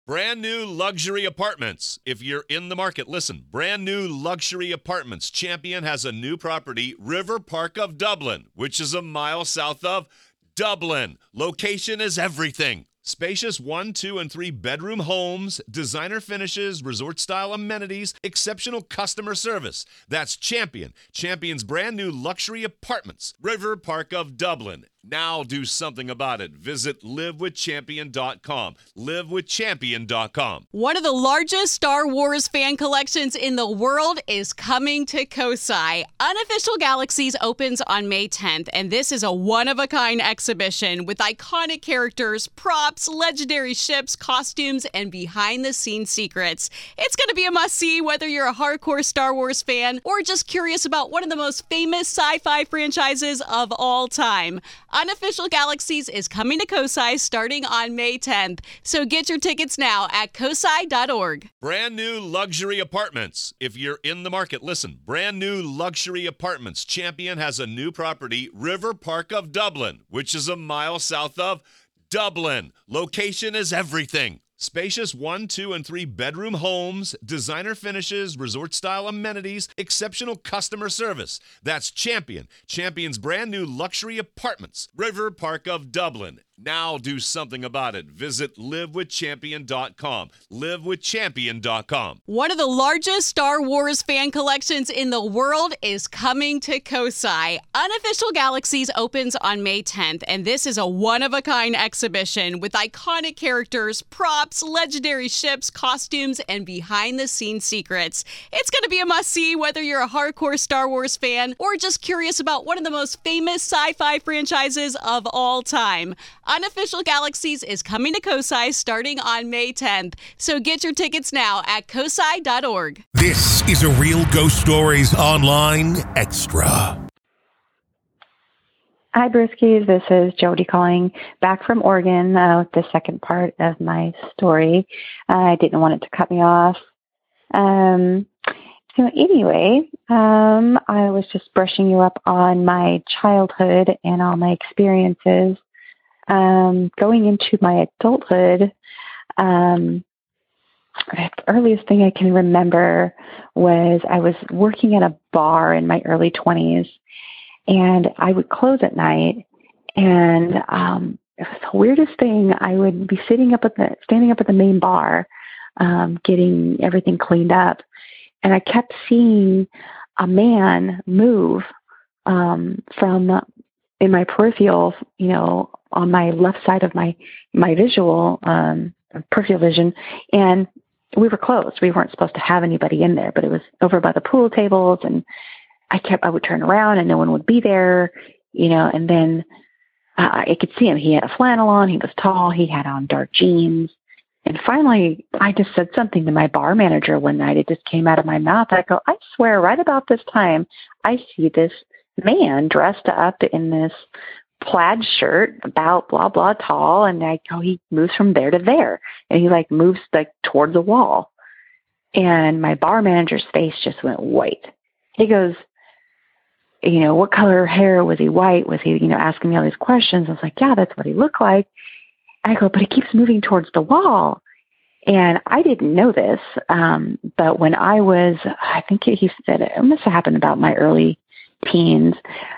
Brand new luxury apartments. If you're in the market, listen. Brand new luxury apartments. Champion has a new property, River Park of Dublin, which is a mile south of Dublin. Location is everything. Spacious 1, 2, and 3 bedroom homes, designer finishes, resort-style amenities, exceptional customer service. That's Champion. Champion's brand new luxury apartments, River Park of Dublin. Now do something about it. Visit livewithchampion.com. Livewithchampion.com. One of the largest Star Wars fan collections in the world is coming to Kosai. Unofficial Galaxies opens on May 10th, and this is a one-of-a-kind exhibition with iconic characters, props, legendary ships, costumes, and behind-the-scenes secrets. It's going to be a must-see whether you're a hardcore Star Wars fan or just curious about one of the most famous sci-fi franchises of all time. Unofficial Galaxies is coming to Kosai starting on May 10th, so get your tickets now at kosai.org. Brand new luxury apartments. If you're in the market, listen. Brand new luxury apartments. Champion has a new property, River Park of Dublin, which is a mile south of Dublin. Location is everything. Spacious 1, 2, and 3 bedroom homes, designer finishes, resort-style amenities, exceptional customer service. That's Champion. Champion's brand new luxury apartments, River Park of Dublin. Now do something about it. Visit livewithchampion.com. Livewithchampion.com. One of the largest Star Wars fan collections in the world is coming to Kosai. Unofficial Galaxies opens on May 10th, and this is a one-of-a-kind exhibition with iconic characters, props, legendary ships, costumes, and behind-the-scenes secrets. It's going to be a must-see whether you're a hardcore Star Wars fan or just curious about one of the most famous sci-fi franchises of all time. Unofficial Galaxies is coming to Kosai starting on May 10th, so get your tickets now at kosai.org. This is a Real Ghost Stories Online Extra. Hi, Brewskis. This is Jody calling back from Oregon with the second part of my story. I didn't want it to cut me off. So anyway, I was just brushing you up on my childhood and all my experiences. Going into my adulthood, the earliest thing I can remember was I was working at a bar in my early 20s, and I would close at night, and it was the weirdest thing. I would be standing up at the main bar, getting everything cleaned up, and I kept seeing a man move from in my peripheral, on my left side of my visual, peripheral vision, and we were closed. We weren't supposed to have anybody in there, but it was over by the pool tables, and I would turn around and no one would be there, and then I could see him. He had a flannel on, he was tall, he had on dark jeans, and finally I just said something to my bar manager one night. It just came out of my mouth. I go, I swear right about this time, I see this man dressed up in this plaid shirt, about blah, blah, tall. And I go, he moves from there to there. And he moves towards the wall. And my bar manager's face just went white. He goes, what color hair? Was he white? Was he, asking me all these questions? I was like, yeah, that's what he looked like. I go, but he keeps moving towards the wall. And I didn't know this. But when I was, I think he said it must have happened about my early teens.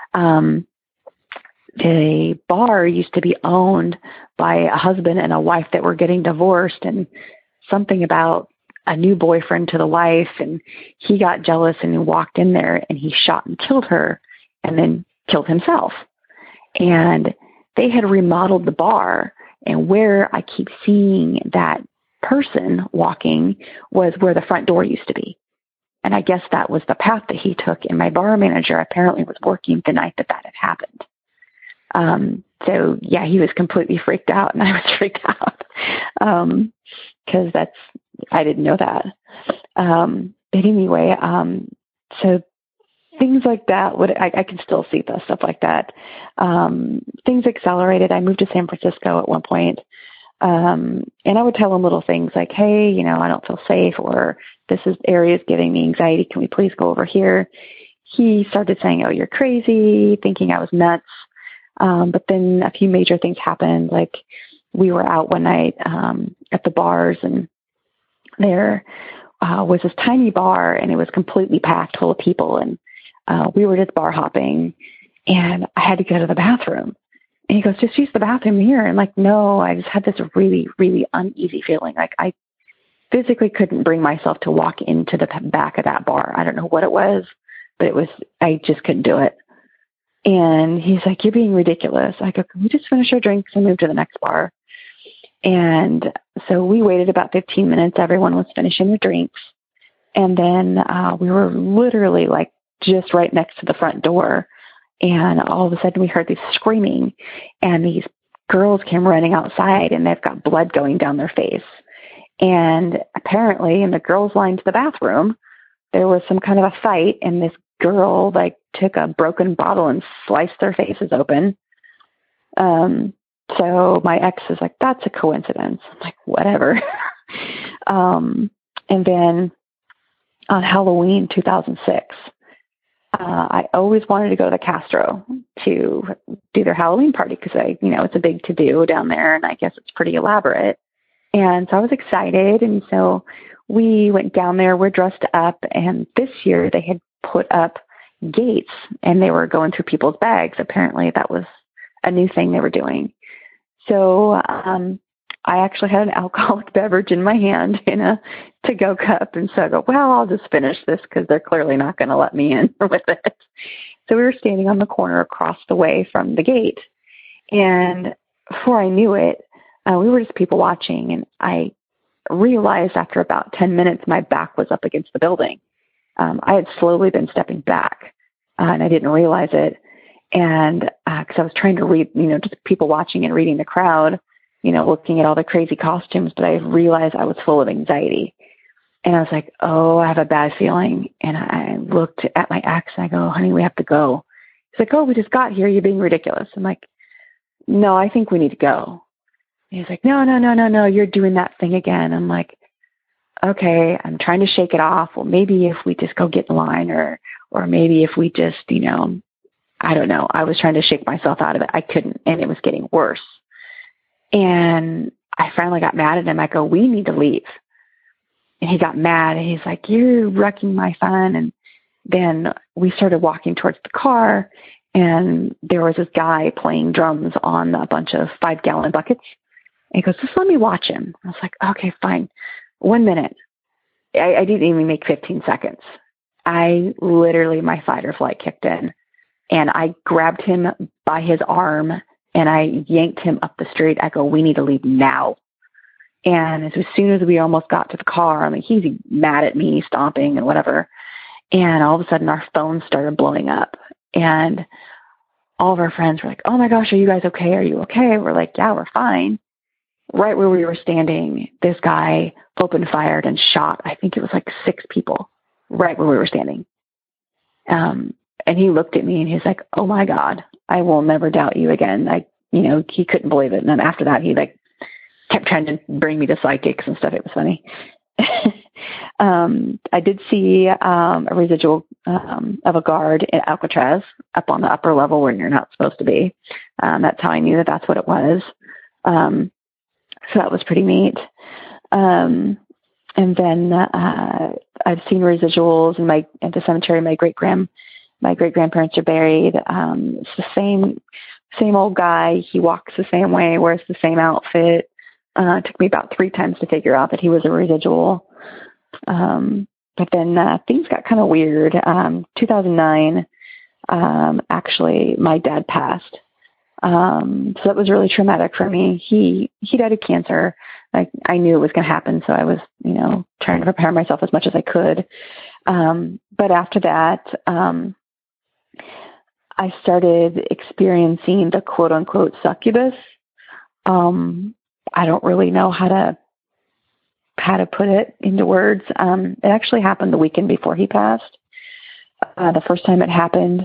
The bar used to be owned by a husband and a wife that were getting divorced, and something about a new boyfriend to the wife, and he got jealous and he walked in there and he shot and killed her and then killed himself. And they had remodeled the bar, and where I keep seeing that person walking was where the front door used to be. And I guess that was the path that he took. And my bar manager apparently was working the night that had happened. So yeah, he was completely freaked out, and I was freaked out. Cause I didn't know that. But anyway, so things like that I can still see stuff like that. Things accelerated. I moved to San Francisco at one point. And I would tell him little things like, hey, I don't feel safe, or this area is giving me anxiety. Can we please go over here? He started saying, oh, you're crazy, thinking I was nuts. But then a few major things happened. we were out one night at the bars, and there was this tiny bar, and it was completely packed full of people, and we were just bar hopping, and I had to go to the bathroom. And he goes, just use the bathroom here. And like, no, I just had this really, really uneasy feeling. Like I physically couldn't bring myself to walk into the back of that bar. I don't know what it was, but I just couldn't do it. And he's like, you're being ridiculous. I go, can we just finish our drinks and move to the next bar? And so we waited about 15 minutes. Everyone was finishing their drinks. And then we were literally like just right next to the front door. And all of a sudden we heard these screaming, and these girls came running outside, and they've got blood going down their face. And apparently in the girls' line to the bathroom, there was some kind of a fight, and this girl like took a broken bottle and sliced their faces open. So my ex is like, that's a coincidence. I'm like, whatever. And then on Halloween 2006, I always wanted to go to the Castro to do their Halloween party because it's a big to-do down there, and I guess it's pretty elaborate. And so I was excited, and so we went down there. We're dressed up, and this year they had put up gates, and they were going through people's bags. Apparently that was a new thing they were doing. So I actually had an alcoholic beverage in my hand in a to-go cup. And so I go, well, I'll just finish this because they're clearly not going to let me in with it. So we were standing on the corner across the way from the gate. And before I knew it, we were just people watching. And I realized after about 10 minutes, my back was up against the building. I had slowly been stepping back, and I didn't realize it. And because I was trying to read, just people watching and reading the crowd, looking at all the crazy costumes, but I realized I was full of anxiety. And I was like, oh, I have a bad feeling. And I looked at my ex and I go, honey, we have to go. He's like, oh, we just got here. You're being ridiculous. I'm like, no, I think we need to go. And he's like, no, you're doing that thing again. I'm like, okay, I'm trying to shake it off. Well, maybe if we just go get in line, or maybe if we just, I don't know. I was trying to shake myself out of it. I couldn't, and it was getting worse. And I finally got mad at him. I go, we need to leave. And he got mad, and he's like, you're wrecking my fun. And then we started walking towards the car, and there was this guy playing drums on a bunch of 5-gallon buckets. And he goes, just let me watch him. I was like, okay, fine. 1 minute. I didn't even make 15 seconds. My fight or flight kicked in, and I grabbed him by his arm, and I yanked him up the street. I go, we need to leave now. And as soon as we almost got to the car, he's mad at me, stomping and whatever. And all of a sudden our phones started blowing up, and all of our friends were like, oh my gosh, are you guys okay? Are you okay? We're like, yeah, we're fine. Right where we were standing, this guy opened fired and shot, I think it was like 6 people right where we were standing. And he looked at me and he's like, oh my God, I will never doubt you again. He couldn't believe it. And then after that, he kept trying to bring me to psychics and stuff. It was funny. I did see a residual of a guard in Alcatraz up on the upper level where you're not supposed to be. That's how I knew that that's what it was. So that was pretty neat. And then I've seen residuals at the cemetery. My great grandparents are buried. It's the same old guy. He walks the same way, wears the same outfit. It took me about 3 times to figure out that he was a residual. But then things got kind of weird. 2009, actually, my dad passed. So that was really traumatic for me. He died of cancer. I knew it was going to happen, so I was, trying to prepare myself as much as I could. But after that, I started experiencing the quote unquote succubus. I don't really know how to put it into words. It actually happened the weekend before he passed. The first time it happened,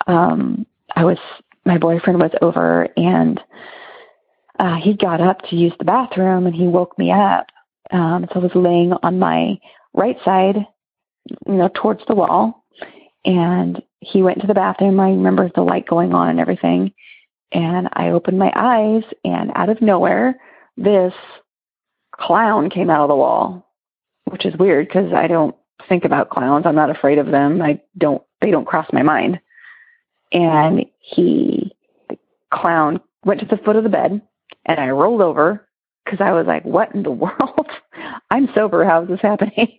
my boyfriend was over, and he got up to use the bathroom, and he woke me up. So I was laying on my right side, towards the wall, and he went to the bathroom. I remember the light going on and everything. And I opened my eyes, and out of nowhere, this clown came out of the wall, which is weird because I don't think about clowns. I'm not afraid of them. They don't cross my mind. And the clown went to the foot of the bed, and I rolled over because I was like, what in the world? I'm sober. How is this happening?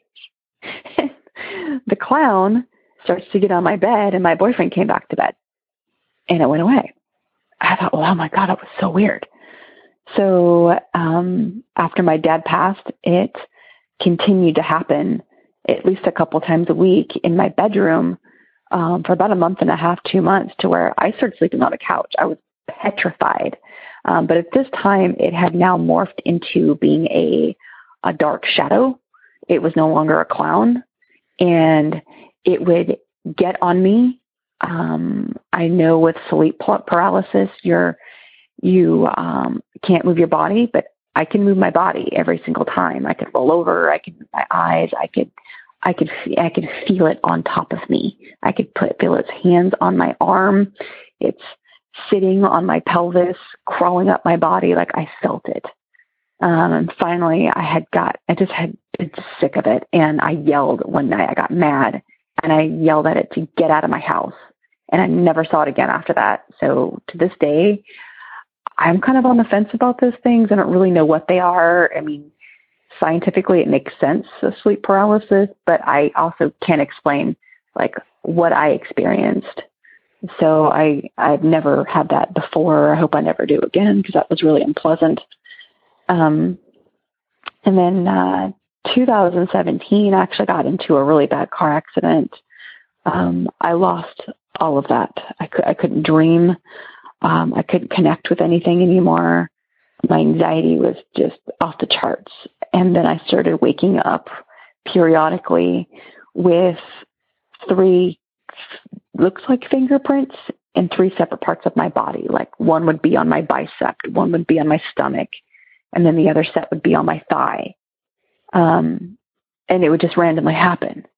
The clown starts to get on my bed, and my boyfriend came back to bed, and it went away. I thought, oh my God, that was so weird. So after my dad passed, it continued to happen at least a couple times a week in my bedroom for about a month and a half, 2 months, to where I started sleeping on a couch. I was petrified. But at this time, it had now morphed into being a dark shadow. It was no longer a clown, and it would get on me. I know with sleep paralysis, you can't move your body, but I can move my body every single time. I could roll over. I could move my eyes. I could feel it on top of me. I could feel its hands on my arm. It's sitting on my pelvis, crawling up my body. Like I felt it. And finally I just had been sick of it. And I yelled one night. I got mad and I yelled at it to get out of my house. And I never saw it again after that. So to this day, I'm kind of on the fence about those things. I don't really know what they are. I mean, scientifically, it makes sense, the sleep paralysis, but I also can't explain like what I experienced. So I've never had that before. I hope I never do again, because that was really unpleasant. And then 2017, I actually got into a really bad car accident. I lost all of that. I couldn't dream. I couldn't connect with anything anymore. My anxiety was just off the charts. And then I started waking up periodically with 3, looks like fingerprints in 3 separate parts of my body. Like one would be on my bicep, one would be on my stomach, and then the other set would be on my thigh. And it would just randomly happen.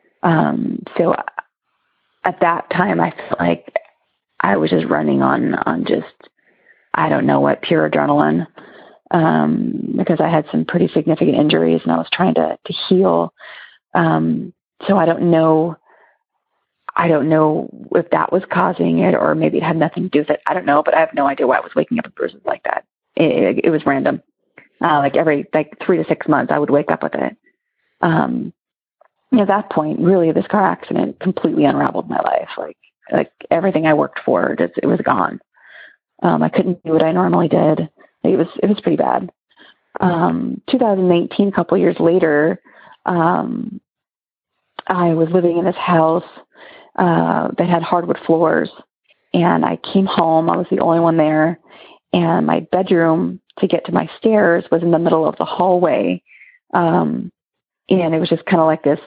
So at that time, I felt like I was just running on just, I don't know what, pure adrenaline, because I had some pretty significant injuries and I was trying to heal. So I don't know if that was causing it, or maybe it had nothing to do with it. I don't know, but I have no idea why I was waking up with bruises like that. It was random. Like every 3 to 6 months, I would wake up with it. At that point, really, this car accident completely unraveled my life. Like everything I worked for, it was gone. I couldn't do what I normally did. It was pretty bad. 2019, a couple years later, I was living in this house that had hardwood floors, and I came home. I was the only one there, and my bedroom to get to my stairs was in the middle of the hallway, and it was just kind of like this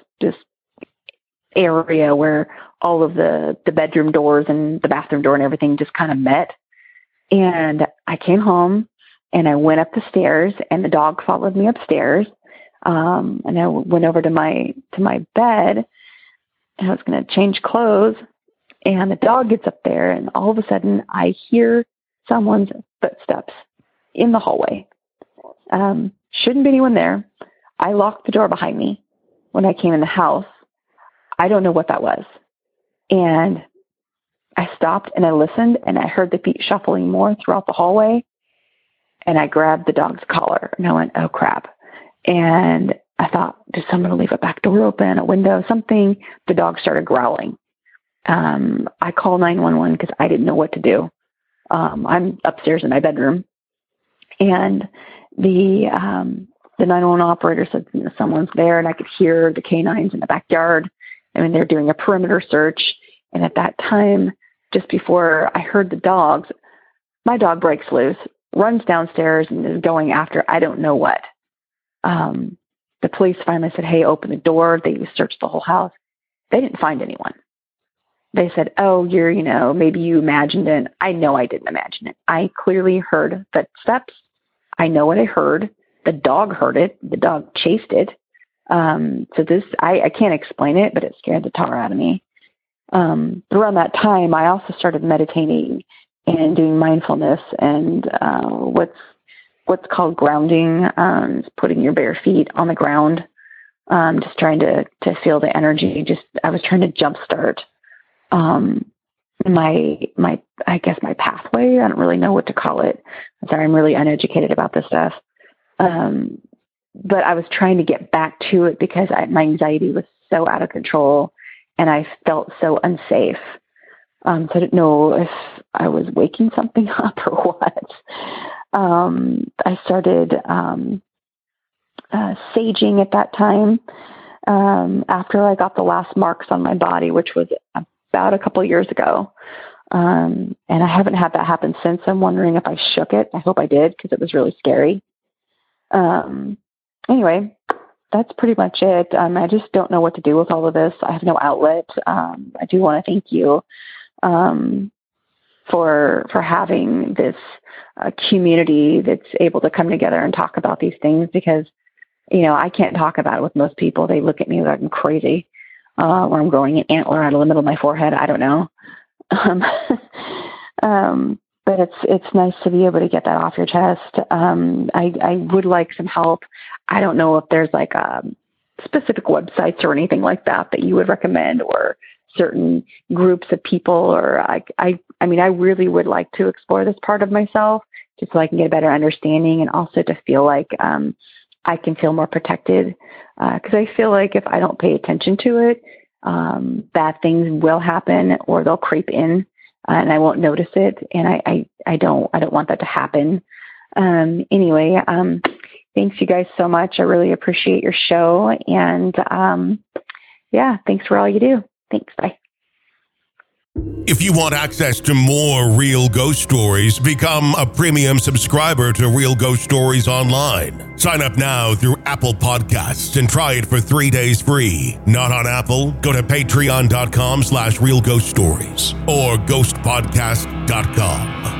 area where all of the bedroom doors and the bathroom door and everything just kind of met. And I came home and I went up the stairs, and the dog followed me upstairs. And I went over to my bed, and I was going to change clothes, and the dog gets up there, and all of a sudden I hear someone's footsteps in the hallway. Shouldn't be anyone there. I locked the door behind me when I came in the house. I don't know what that was. And I stopped and I listened, and I heard the feet shuffling more throughout the hallway. And I grabbed the dog's collar and I went, oh crap. And I thought, did someone leave a back door open, a window, something? The dog started growling. I called 911 because I didn't know what to do. I'm upstairs in my bedroom, and the 911 operator said, someone's there, and I could hear the canines in the backyard. I mean, they're doing a perimeter search. And at that time, just before I heard the dogs, my dog breaks loose, runs downstairs, and is going after I don't know what. The police finally said, hey, open the door. They searched the whole house. They didn't find anyone. They said, oh, maybe you imagined it. I know I didn't imagine it. I clearly heard footsteps. I know what I heard. The dog heard it. The dog chased it. So this, I can't explain it, but it scared the tar out of me. Around that time, I also started meditating and doing mindfulness. And what's what's called grounding, putting your bare feet on the ground, just trying to feel the energy. I was trying to jumpstart I guess my pathway. I don't really know what to call it. I'm sorry, I'm really uneducated about this stuff. But I was trying to get back to it because my anxiety was so out of control and I felt so unsafe. So I didn't know if I was waking something up or what. I started saging at that time after I got the last marks on my body, which was about a couple years ago. And I haven't had that happen since. I'm wondering if I shook it. I hope I did because it was really scary. Anyway, that's pretty much it. I just don't know what to do with all of this. I have no outlet. I do want to thank you for having this community that's able to come together and talk about these things because, I can't talk about it with most people. They look at me like I'm crazy or I'm growing an antler out of the middle of my forehead. I don't know. But it's nice to be able to get that off your chest. I would like some help. I don't know if there's like specific websites or anything like that you would recommend or certain groups of people or I really would like to explore this part of myself just so I can get a better understanding and also to feel like I can feel more protected because I feel like if I don't pay attention to it, bad things will happen or they'll creep in and I won't notice it. And I don't want that to happen. Anyway, thanks you guys so much. I really appreciate your show. And thanks for all you do. Thanks. Bye. If you want access to more Real Ghost Stories, become a premium subscriber to Real Ghost Stories Online. Sign up now through Apple Podcasts and try it for 3 days free. Not on Apple? Go to patreon.com/Real Ghost Stories or ghostpodcast.com.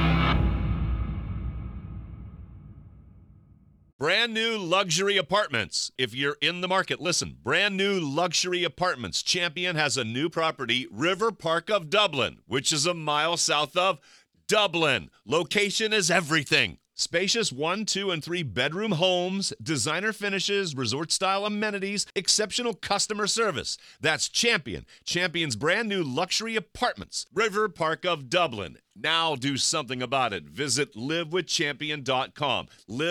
Brand new luxury apartments. If you're in the market, listen. Brand new luxury apartments. Champion has a new property, River Park of Dublin, which is a mile south of Dublin. Location is everything. Spacious 1, 2, and 3 bedroom homes, designer finishes, resort-style amenities, exceptional customer service. That's Champion. Champion's brand new luxury apartments, River Park of Dublin. Now do something about it. Visit livewithchampion.com.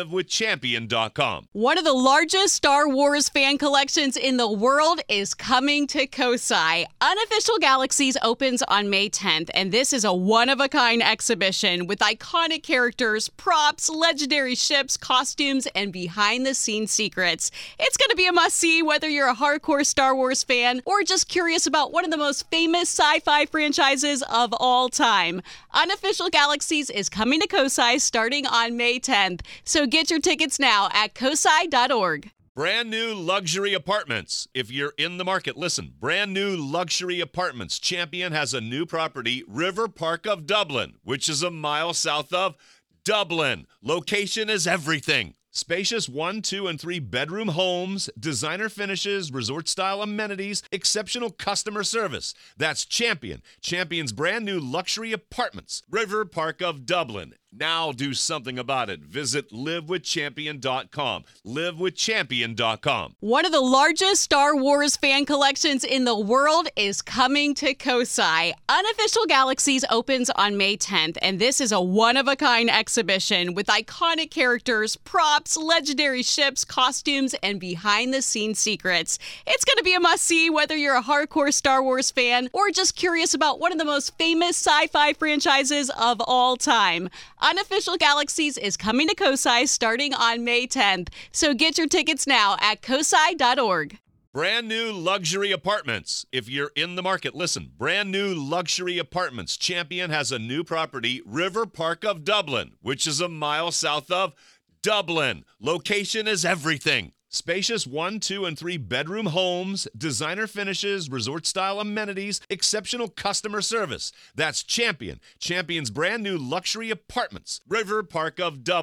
Livewithchampion.com. One of the largest Star Wars fan collections in the world is coming to Kosai. Unofficial Galaxies opens on May 10th, and this is a one-of-a-kind exhibition with iconic characters, props, legendary ships, costumes, and behind-the-scenes secrets. It's going to be a must-see whether you're a hardcore Star Wars fan or just curious about one of the most famous sci-fi franchises of all time. Unofficial Galaxies is coming to Kosai starting on May 10th, so get your tickets now at kosai.org. Brand new luxury apartments. If you're in the market, listen. Brand new luxury apartments. Champion has a new property, River Park of Dublin, which is a mile south of Dublin. Location is everything. Spacious 1, 2, and 3 bedroom homes, designer finishes, resort-style amenities, exceptional customer service. That's Champion. Champion's brand new luxury apartments, River Park of Dublin. Now do something about it. Visit livewithchampion.com. Livewithchampion.com. One of the largest Star Wars fan collections in the world is coming to Kosai. Unofficial Galaxies opens on May 10th, and this is a one-of-a-kind exhibition with iconic characters, props, legendary ships, costumes, and behind-the-scenes secrets. It's going to be a must-see whether you're a hardcore Star Wars fan or just curious about one of the most famous sci-fi franchises of all time. Unofficial Galaxies is coming to Kosai starting on May 10th, so get your tickets now at kosai.org. Brand new luxury apartments. If you're in the market, listen. Brand new luxury apartments. Champion has a new property, River Park of Dublin, which is a mile south of Dublin. Location is everything. Spacious 1, 2, and 3 bedroom homes, designer finishes, resort-style amenities, exceptional customer service. That's Champion. Champion's brand new luxury apartments, River Park of Dublin.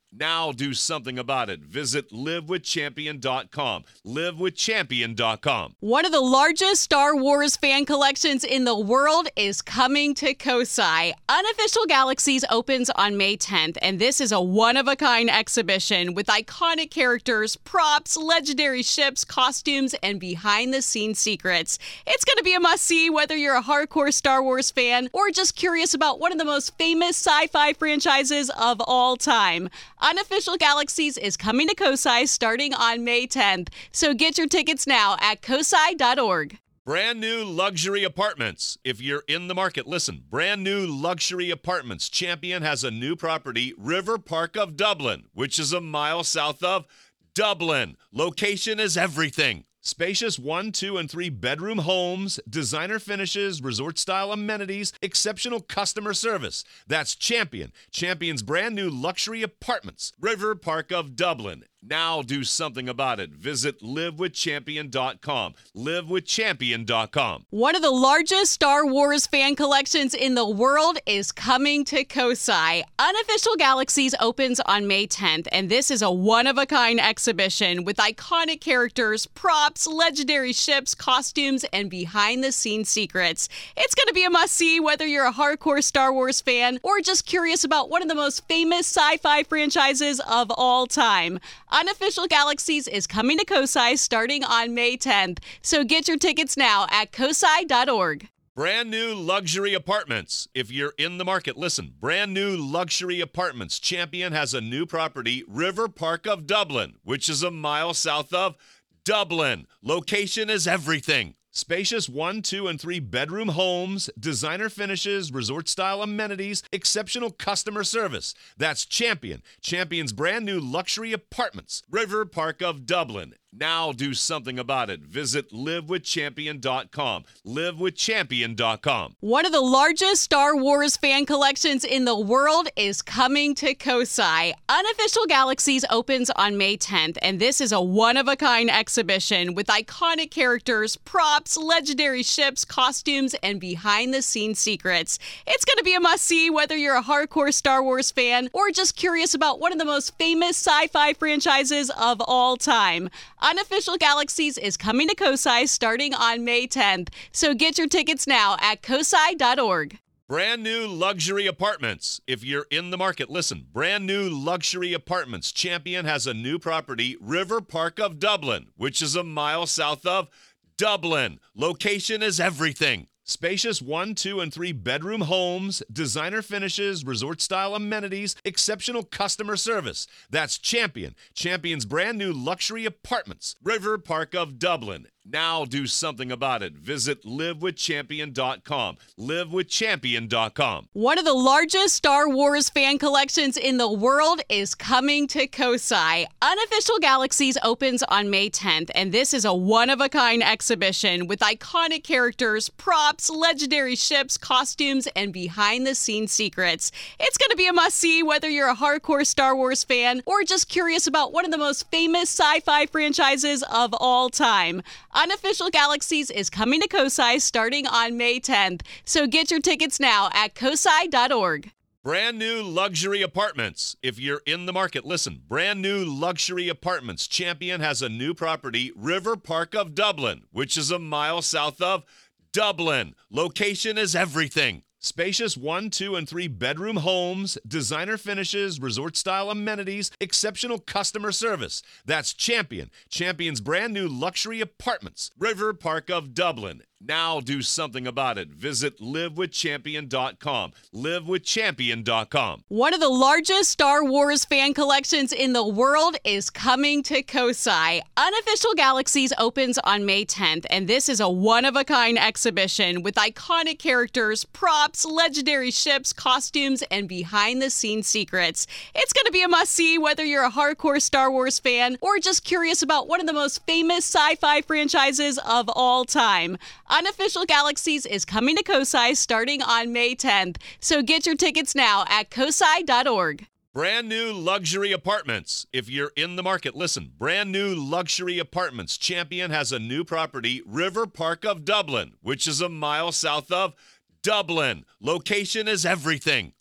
Now do something about it. Visit livewithchampion.com. Livewithchampion.com. One of the largest Star Wars fan collections in the world is coming to Kosai. Unofficial Galaxies opens on May 10th, and this is a one-of-a-kind exhibition with iconic characters, props, legendary ships, costumes, and behind-the-scenes secrets. It's going to be a must-see whether you're a hardcore Star Wars fan or just curious about one of the most famous sci-fi franchises of all time. Unofficial Galaxies is coming to Kosai starting on May 10th, so get your tickets now at kosai.org. Brand new luxury apartments. If you're in the market, listen. Brand new luxury apartments. Champion has a new property, River Park of Dublin, which is a mile south of Dublin. Location is everything. Spacious 1, 2, and 3 bedroom homes, designer finishes, resort-style amenities, exceptional customer service. That's Champion. Champion's brand new luxury apartments, River Park of Dublin. Now do something about it. Visit livewithchampion.com. Livewithchampion.com. One of the largest Star Wars fan collections in the world is coming to Kosai. Unofficial Galaxies opens on May 10th, and this is a one-of-a-kind exhibition with iconic characters, props, legendary ships, costumes, and behind-the-scenes secrets. It's going to be a must-see whether you're a hardcore Star Wars fan or just curious about one of the most famous sci-fi franchises of all time. Unofficial Galaxies is coming to Kosai starting on May 10th, so get your tickets now at kosai.org. Brand new luxury apartments. If you're in the market, listen. Brand new luxury apartments. Champion has a new property, River Park of Dublin, which is a mile south of Dublin. Location is everything. Spacious 1, 2, and 3 bedroom homes, designer finishes, resort-style amenities, exceptional customer service. That's Champion. Champion's brand new luxury apartments, River Park of Dublin. Now do something about it. Visit livewithchampion.com. Livewithchampion.com. One of the largest Star Wars fan collections in the world is coming to Kosai. Unofficial Galaxies opens on May 10th, and this is a one-of-a-kind exhibition with iconic characters, props, legendary ships, costumes, and behind-the-scenes secrets. It's going to be a must-see whether you're a hardcore Star Wars fan or just curious about one of the most famous sci-fi franchises of all time. Unofficial Galaxies is coming to Kosai starting on May 10th, so get your tickets now at kosai.org. Brand new luxury apartments. If you're in the market, listen. Brand new luxury apartments. Champion has a new property, River Park of Dublin, which is a mile south of Dublin. Location is everything. Spacious 1, 2, and 3 bedroom homes, designer finishes, resort-style amenities, exceptional customer service. That's Champion. Champion's brand new luxury apartments, River Park of Dublin. Now do something about it. Visit livewithchampion.com. Livewithchampion.com. One of the largest Star Wars fan collections in the world is coming to Kosai. Unofficial Galaxies opens on May 10th, and this is a one-of-a-kind exhibition with iconic characters, props, legendary ships, costumes, and behind-the-scenes secrets. It's going to be a must-see whether you're a hardcore Star Wars fan or just curious about one of the most famous sci-fi franchises of all time. Unofficial Galaxies is coming to Kosai starting on May 10th, so get your tickets now at kosai.org. Brand new luxury apartments. If you're in the market, listen. Brand new luxury apartments. Champion has a new property, River Park of Dublin, which is a mile south of Dublin. Location is everything. Spacious 1, 2, and 3 bedroom homes, designer finishes, resort-style amenities, exceptional customer service. That's Champion. Champion's brand new luxury apartments, River Park of Dublin. Now do something about it. Visit livewithchampion.com. Livewithchampion.com. One of the largest Star Wars fan collections in the world is coming to Kosai. Unofficial Galaxies opens on May 10th, and this is a one-of-a-kind exhibition with iconic characters, props, legendary ships, costumes, and behind-the-scenes secrets. It's going to be a must-see whether you're a hardcore Star Wars fan or just curious about one of the most famous sci-fi franchises of all time. Unofficial Galaxies is coming to Kosai starting on May 10th, so get your tickets now at kosai.org. Brand new luxury apartments. If you're in the market, listen. Brand new luxury apartments. Champion has a new property, River Park of Dublin, which is a mile south of Dublin. Location is everything.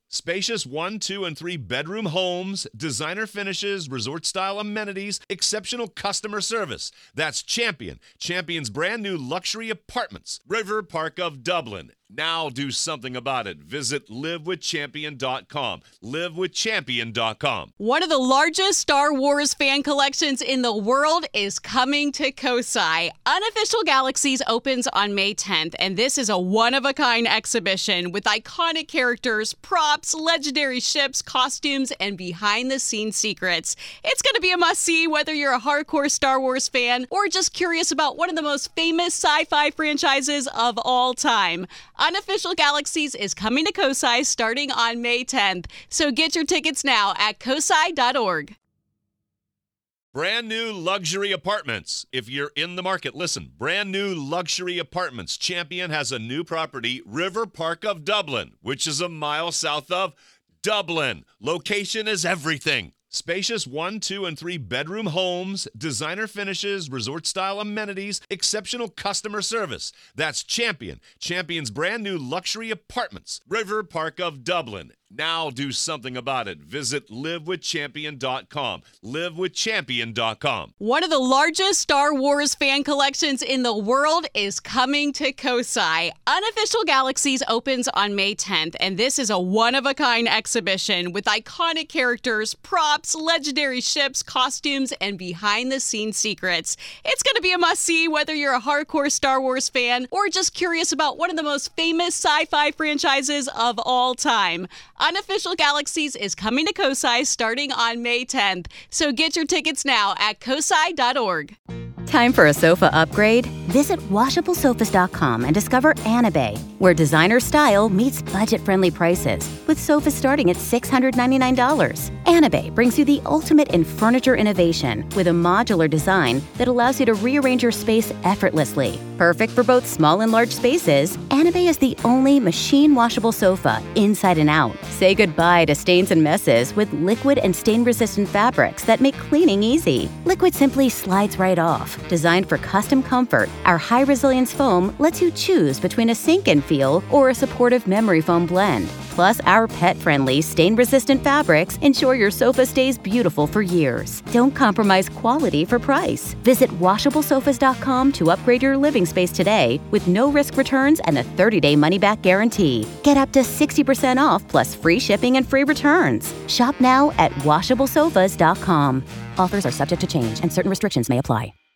Spacious 1, 2, and 3 bedroom homes, designer finishes, resort-style amenities, exceptional customer service. That's Champion. Champion's brand new luxury apartments. River Park of Dublin. Now do something about it. Visit livewithchampion.com. Livewithchampion.com. One of the largest Star Wars fan collections in the world is coming to Kosai. Unofficial Galaxies opens on May 10th, and this is a one-of-a-kind exhibition with iconic characters, props, legendary ships, costumes, and behind-the-scenes secrets. It's going to be a must-see whether you're a hardcore Star Wars fan or just curious about one of the most famous sci-fi franchises of all time. Unofficial Galaxies is coming to Kosai starting on May 10th, so get your tickets now at kosai.org. Brand new luxury apartments. If you're in the market, listen. Brand new luxury apartments. Champion has a new property, River Park of Dublin, which is a mile south of Dublin. Location is everything. Spacious 1, 2, and 3 bedroom homes, designer finishes, resort-style amenities, exceptional customer service. That's Champion. Champion's brand new luxury apartments. River Park of Dublin. Now do something about it. Visit livewithchampion.com. Livewithchampion.com. One of the largest Star Wars fan collections in the world is coming to Kosai. Unofficial Galaxies opens on May 10th, and this is a one-of-a-kind exhibition with iconic characters, props, legendary ships, costumes, and behind-the-scenes secrets. It's going to be a must-see whether you're a hardcore Star Wars fan or just curious about one of the most famous sci-fi franchises of all time. Unofficial Galaxies is coming to Kosai starting on May 10th, so get your tickets now at kosai.org. Time for a sofa upgrade? Visit WashableSofas.com and discover Anabay, where designer style meets budget-friendly prices, with sofas starting at $699. Anabay brings you the ultimate in furniture innovation with a modular design that allows you to rearrange your space effortlessly. Perfect for both small and large spaces, Anabay is the only machine-washable sofa inside and out. Say goodbye to stains and messes with liquid and stain-resistant fabrics that make cleaning easy. Liquid simply slides right off. Designed for custom comfort, our high-resilience foam lets you choose between a sink-in feel or a supportive memory foam blend. Plus, our pet-friendly, stain-resistant fabrics ensure your sofa stays beautiful for years. Don't compromise quality for price. Visit WashableSofas.com to upgrade your living space today with no-risk returns and a 30-day money-back guarantee. Get up to 60% off plus free shipping and free returns. Shop now at WashableSofas.com. Offers are subject to change and certain restrictions may apply.